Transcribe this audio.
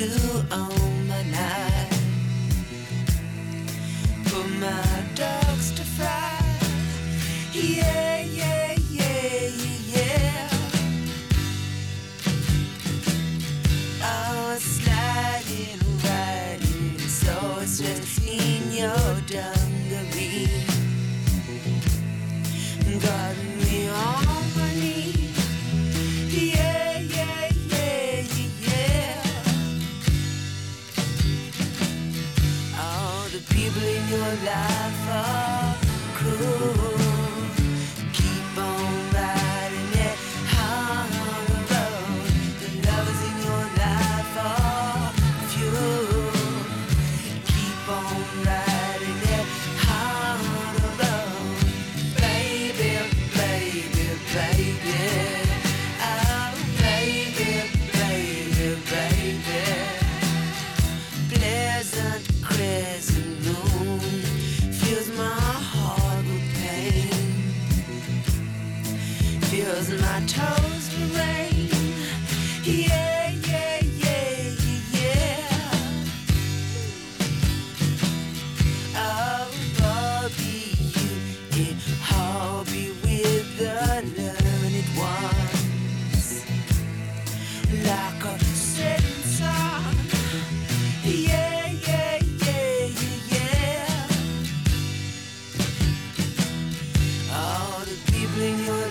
you on my night. Put my dogs to fry. Yeah, yeah, yeah, yeah. I was sliding, riding, so it's just in your dungaree. Got me on my knees. Yeah, yeah, yeah, yeah. All the people in your life are cruel. Keep on riding that hard road. The lovers in your life are few. Keep on riding that hard road. Baby, baby, baby. Oh, baby, baby, baby. Pleasant crescent moon fills my heart with pain. Fills my toes with rain. Yeah, yeah, yeah, yeah. Oh, Bobby, you a hobby with the learned ones. Like a setting sun. Yeah, yeah, yeah, yeah. All the people in your